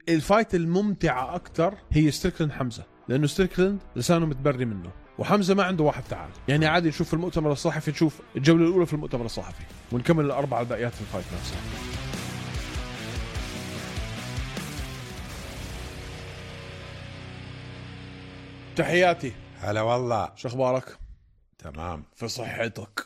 الفايت الممتعة أكتر هي ستريكلند حمزة، لأنه ستريكلند لسانه متبري منه وحمزة ما عنده واحد تعال. يعني عادي نشوف في المؤتمر الصحفي، نشوف الجولة الأولى في المؤتمر الصحفي ونكمل الأربع الباقيات في الفايت نفسها. تحياتي. هلا والله، شو أخبارك؟ تمام. في صحتك؟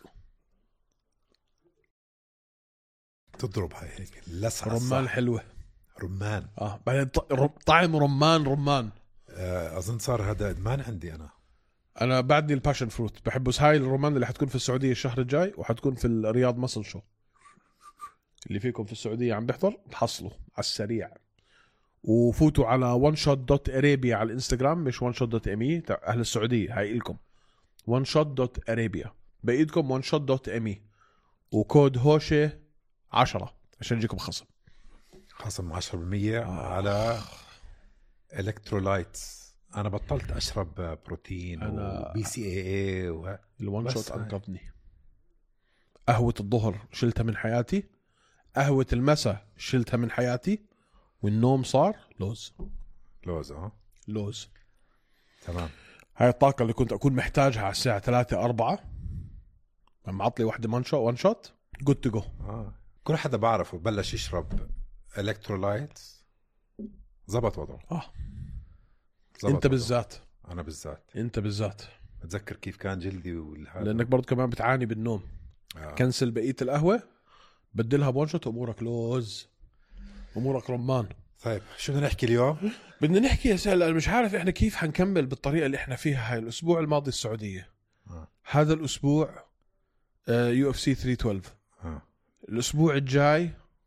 تضرب هاي هيك لسعة رمان صح. حلوة. رمان بعدين طعم رمان. أظن صار هذا إدمان عندي أنا بعدني الباشن فروت بحبه. هاي الرومان اللي حتكون في السعودية الشهر الجاي وحتكون في الرياض مصل شو، اللي فيكم في السعودية عم بيحضر تحصلوا على السريع. وفوتوا على oneshot.arabia على الانستغرام، مش oneshot.me أهل السعودية. هاي إلكم oneshot.arabia، بإيدكم oneshot.me، وكود هوشة 10 عشان يجيكم خصم 10% على إلكترولايتس. أنا بطلت أشرب بروتين وبي سي اي الون شوت أنقذني. قهوة الظهر شلتها من حياتي، قهوة المساء شلتها من حياتي، والنوم صار لوز. لوز تمام. هاي الطاقة اللي كنت أكون محتاجها على الساعة 3-4 لما عطلي واحدة وان شوت good to go. كل حدا بعرفه بلش يشرب إلكترولايتس زبط وضعه. انت بالذات. أنا بالذات. انت بالذات. أتذكر كيف كان جلدي لأنك برضو كمان بتعاني بالنوم. كنسل بقية القهوة، بدلها بونشوت، أمورك لوز، أمورك رمان. طيب شو بدنا نحكي اليوم؟ بدنا نحكي يا سهل. أنا مش عارف إحنا كيف حنكمل بالطريقة اللي إحنا فيها. هاي الأسبوع الماضي السعودية، هذا الأسبوع UFC 312، الأسبوع الجاي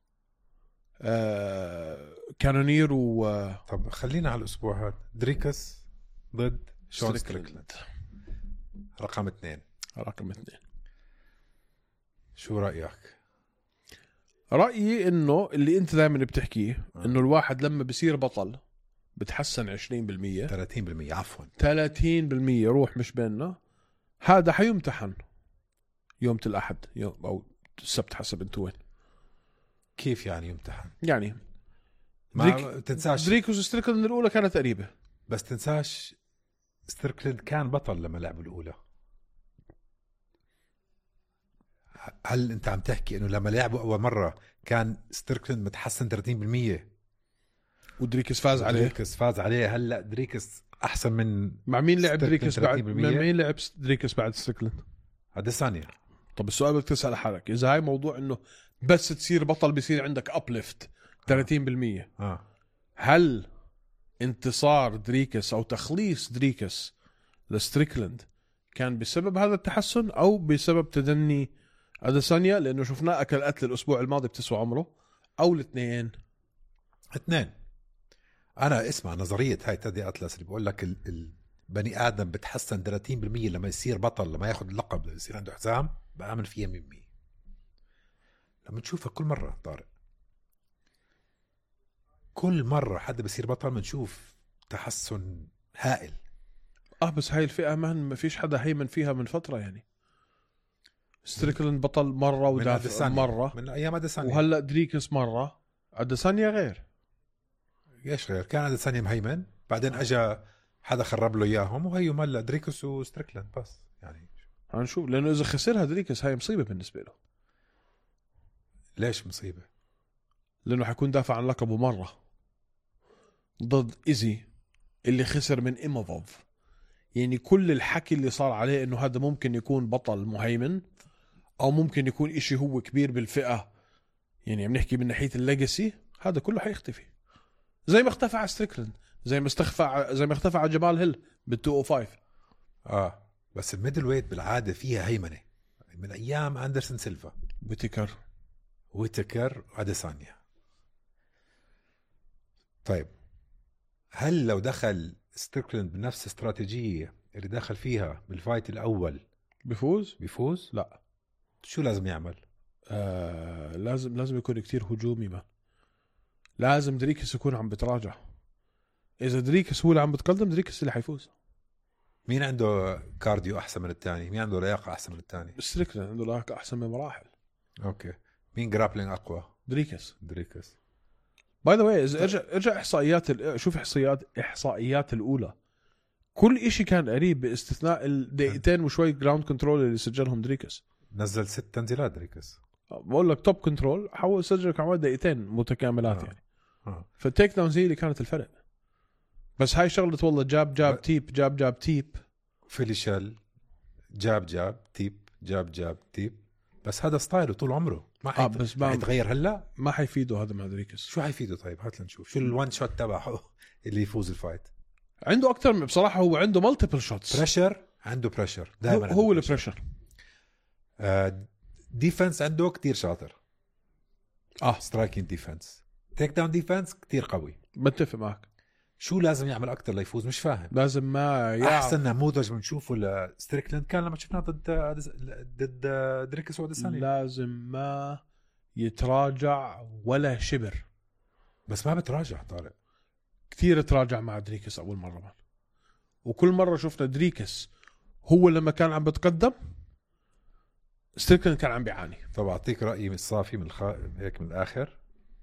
كانونير طب خلينا على الأسبوع هذا. دريكس ضد شون ستريكلاند رقم 2. شو رأيك؟ رأيي إنه اللي أنت دائما بتحكيه إنه الواحد لما بيصير بطل بتحسن 20%، 30%، عفوا 30% روح مش بيننا. هذا حيمتحن يوم الأحد أو السبت حسب انتو وين. كيف يعني يمتحن؟ يعني ما تنساش دريكوس ستريكلاند الأولى كانت قريبة، بس تنساش ستريكلاند كان بطل لما لعبوا الأولى. هل أنت عم تحكي إنه لما لعبوا أول مرة كان ستريكلاند متحسن 30% ودريكس فاز عليه؟ دريكس فاز عليه. هلا دريكس أحسن من مع مين لعب دريكس بعد؟ مين لعب دريكس بعد ستريكلاند؟ أديسانيا. طب السؤال بدك تسأل حالك، إذا هاي موضوع إنه بس تصير بطل بيصير عندك أبليفت 30%، هل انتصار دريكس أو تخليص دريكس لستريكلاند كان بسبب هذا التحسن أو بسبب تدني أديسانيا؟ لأنه شفناه أكل قتل الأسبوع الماضي بتسوى عمره، أو الاثنين. أنا اسمع نظرية هاي تدي أتلس اللي بقول لك البني آدم بتحسن 30% لما يصير بطل، لما ياخد اللقب، لما يصير عنده حزام، بآمن فيها 100%. لما تشوفها كل مرة طارق، كل مرة حدا بيصير بطل بنشوف تحسن هائل. بس هاي الفئة ما فيش حدا هيمن فيها من فترة. يعني ستريكلاند بطل مرة ودافع مرة من أيام أديسانيا، وهلأ دريكس مرة. أديسانيا غير. ايش غير؟ كان أديسانيا مهيمن، بعدين أجا حدا خرب له إياهم وهيو ملا دريكس وستريكلاند بس. يعني هنشوف، لأنه إذا خسرها دريكس هاي مصيبة بالنسبة له. ليش مصيبة؟ لأنه حيكون دافع عن لقبه مرة ضد إيزي اللي خسر من إيموفوف. يعني كل الحكي اللي صار عليه إنه هذا ممكن يكون بطل مهيمن أو ممكن يكون إشي هو كبير بالفئة، يعني عم نحكي من ناحية الليجاسي، هذا كله حيختفي. زي ما اختفى على ستريكلاند، زي ما اختفى على جمال هيل بال205. بس الميدل ويت بالعادة فيها هيمنة من أيام أندرسون سيلفا، ويتكر وأديسانيا. طيب هل لو دخل ستريكلاند بنفس استراتيجية اللي دخل فيها بالفايت الأول بيفوز؟ لا. شو لازم يعمل؟ لازم يكون كتير هجومي. ما لازم دريكس يكون عم بتراجع. إذا دريكس هو اللي عم بتقدم، دريكس اللي حيفوز. مين عنده كارديو أحسن من التاني؟ مين عنده لياقة أحسن من التاني؟ ستريكلاند عنده لياقة أحسن من مراحل. أوكي. مين جرابلينج أقوى؟ دريكس. باي ذا واي اذا ارجع احصائيات شوف احصائيات الاولى، كل إشي كان قريب باستثناء الدقيقتين وشوي جراوند كنترول اللي سجلهم دريكس. نزل 6 تنزيلات دريكس، بقول لك توب كنترول حاول سجل كمان دقيقتين متكاملات يعني. فالتيك داونز هي اللي كانت الفرق. بس هاي شغله والله جاب تيب جاب تيب فيليشل جاب تيب، بس هذا ستايله طول عمره ما بس حيتغير هلا. ما حيفيده هذا مع دريكس. شو حيفيده؟ طيب هات لنشوف شو الوان شوت تبعه اللي يفوز الفايت. عنده اكثر من بصراحه، هو عنده مالتيبل شوتس. بريشر، عنده بريشر دائما، هو البريشر. ديفنس عنده كتير شاطر. سترايكينج ديفنس، تيك داون ديفنس كتير قوي. بتفق معك. شو لازم يعمل اكتر ليفوز؟ مش فاهم. لازم ما احسن نموذج بنشوفه لستريكلاند كان لما شفناه ضد دريكس واديسانيا. لازم ما يتراجع ولا شبر. بس ما بتراجع طارق، كثير تراجع مع دريكس اول مره وكل مره شفنا دريكس هو لما كان عم بتقدم ستريكلاند كان عم بيعاني. طب اعطيك رايي من الصافي من هيك من الاخر.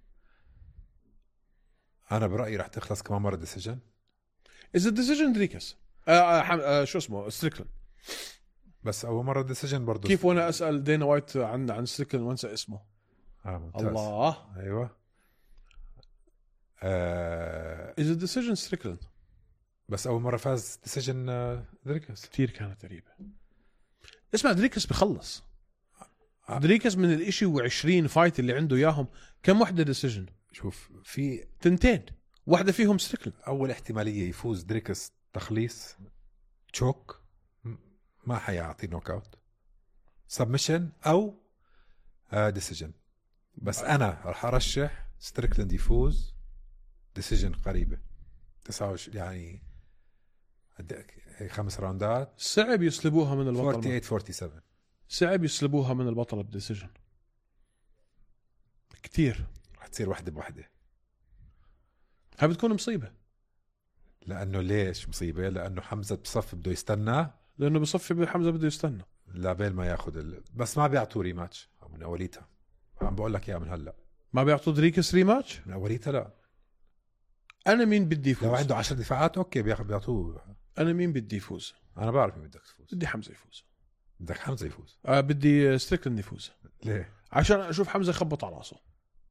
انا برايي راح تخلص كمان مره ديسيجن. اذا ديسيجن دريكس شو اسمه ستريكلاند، بس اول مره ديسيجن برضه. كيف وانا اسال دينا وايت عن ستريكلاند وانسى اسمه. ممتاز. الله. ايوه. اذا ديسيجن ستريكلاند، بس اول مره فاز ديسيجن دريكس. كتير كانت غريبه. اسمع دريكس بخلص. دريكس من الاشي و20 فايت اللي عنده اياهم كم وحده ديسيجن؟ شوف في 2 واحده فيهم ستريكلاند. اول احتماليه يفوز دريكس تخليص تشوك، ما حيعطي نوك اوت، سبمشن او ديسيجن. بس انا راح ارشح ستريكلاند يفوز ديسيجن قريبه 29 يعني 5 راوندات. صعب يسلبوها من البطل. 48-47 صعب يسلبوها من البطل بديسيجن كتير. رح تصير واحدة بواحدة. هاي بتكون مصيبة. لأنه ليش مصيبة؟ لأنه حمزة بصف بده يستنى، لأنه بصفي حمزة بده يستنى لابيل ما ياخد بس ما بيعطوا ريماتش من أوليتها. عم بقول لك يا من هلا ما بيعطوا دريكس ريماتش من أوليتها. لا أنا مين بدي يفوز؟ لو عنده 10 دفاعات أوكي بيعطوه. أنا مين بدي يفوز؟ أنا بعرف مين بدك تفوز. بدي حمزة يفوز. بدك حمزة يفوز؟ بدي ستريكلاند يفوز. ليه؟ عشان أشوف حمزة يخبط على راسه.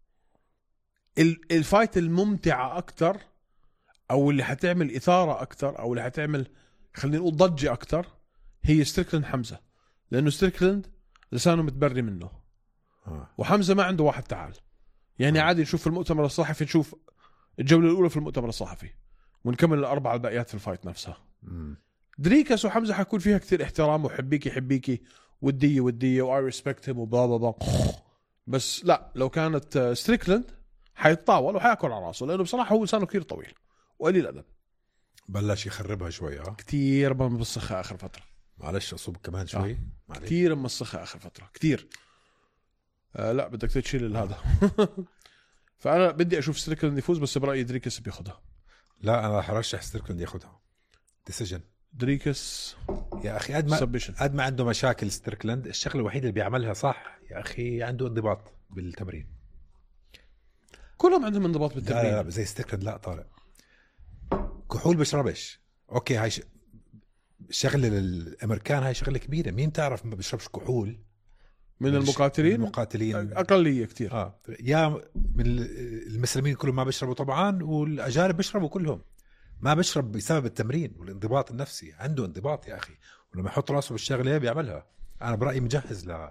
الفايت الممتعة أكتر أو اللي حتعمل إثارة أكتر أو اللي حتعمل خلينا نقول ضجة أكتر هي ستريكلاند حمزة، لأنه ستريكلاند لسانه متبري منه وحمزة ما عنده واحد تعال يعني. عادي نشوف في المؤتمر الصحفي، نشوف الجولة الأولى في المؤتمر الصحفي ونكمل الأربعة الباقيات في الفايت نفسها. دريكس وحمزة حيكون فيها كتير احترام وحبيكي ودية وآي ريسبكت هيم وبلا بلا بلا. بس لا، لو كانت ستريكلاند حيتطاول وحياكل على راسه، لأنه بصراحة هو لسانه كتير طويل وقليل أدب. بلش يخربها شوي. كتير مسخة آخر فترة. معلش أصوب كمان شوي. كتير مسخة آخر فترة كتير. لا بدك تشيل هذا. فأنا بدي أشوف ستريكلاند يفوز، بس برأيي دريكس بياخدها. لا أنا حرشح ستريكلاند ياخدها ديسيجن. دريكس يا أخي قد ما عنده مشاكل ستريكلاند، الشغلة الوحيدة اللي بيعملها صح يا أخي عنده انضباط بالتمرين. كلهم عندهم انضباط بالتمرين. لا زي ستريكلاند لا طارق. كحول بشربش اوكي، هاي شغله الامريكان، هاي شغله كبيره. مين تعرف ما بيشربش كحول من المقاتلين اقليه كتير. يا من المسلمين كلهم ما بيشربوا طبعا، والاجانب بيشربوا كلهم. ما بيشرب بسبب التمرين والانضباط النفسي. عنده انضباط يا اخي، ولما يحط راسه بالشغله بيعملها. انا برايي مجهز ل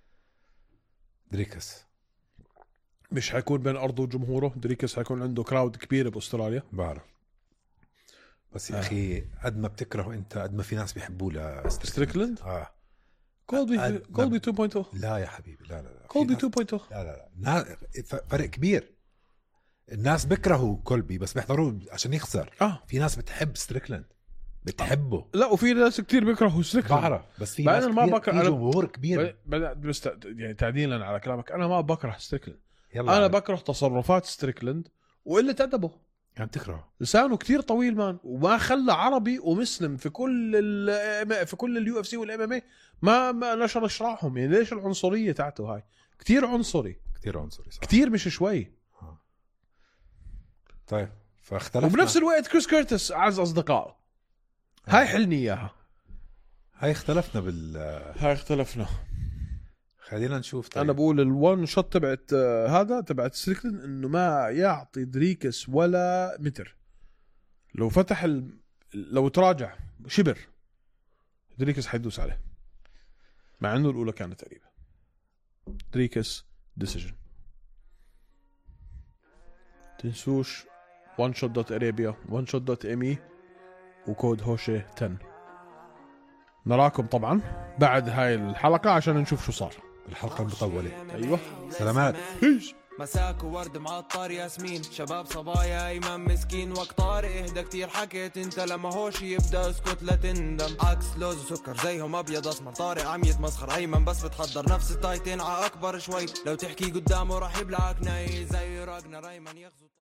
دريكس. مش حيكون بين ارضه وجمهوره. دريكس حيكون عنده كراود كبيره باستراليا. بعرف. بس يا اخي قد ما بتكره انت قد ما في ناس بيحبوه ستريكلاند. كولبي 2.0. لا يا حبيبي لا كولبي 2.0. لا فرق كبير. الناس بيكرهوا كولبي بس بيحضروه عشان يخسر. في ناس بتحب ستريكلاند بتحبه. لا وفي ناس كتير بيكرهوا ستريكلاند. بعرف بس في ناس ما بكره. في جمهور كبير. بس يعني تعديلا على كلامك، انا ما بكره ستريكلاند. انا بكره تصرفات ستريكلاند وقلة أدبه. يعني تكره لسانه كتير طويل مان، وما خلى عربي ومسلم في كل اليو اف سي والام ام اي ما نشر شراحهم. يعني ليش العنصريه تاعته هاي؟ كتير عنصري صح. كتير مش شوي. طيب فاختلفنا. وبنفس الوقت كريس كيرتس اعز اصدقائه. هاي حلني اياها. هاي اختلفنا. خلينا نشوف. طيب. انا بقول الوان شوت تبعت تبعت ستريكلين انه ما يعطي دريكس ولا متر. لو فتح لو تراجع شبر دريكس حيدوس عليه، مع انه الاولى كانت قريبه. دريكس ديسيجن. تنسوش oneshot.arabia oneshot.me وكود هوشي 10. نراكم طبعا بعد هاي الحلقة عشان نشوف شو صار الحلقة المطولة. ايوه سلامات. مساك وورد معطر ياسمين، شباب صبايا ايمن مسكين، وقت طارق اهدى كتير حكيت انت، لما هوش يبدا اسكت لا تندم. عكس لوز وسكر زيهم ابيض اسمر، طارق عم يتمسخر، ايمن بس بتحضر نفس التايتين ع اكبر شوي، لو تحكي قدامه راح يبلعك ناي زي راجنا. ايمن يغزو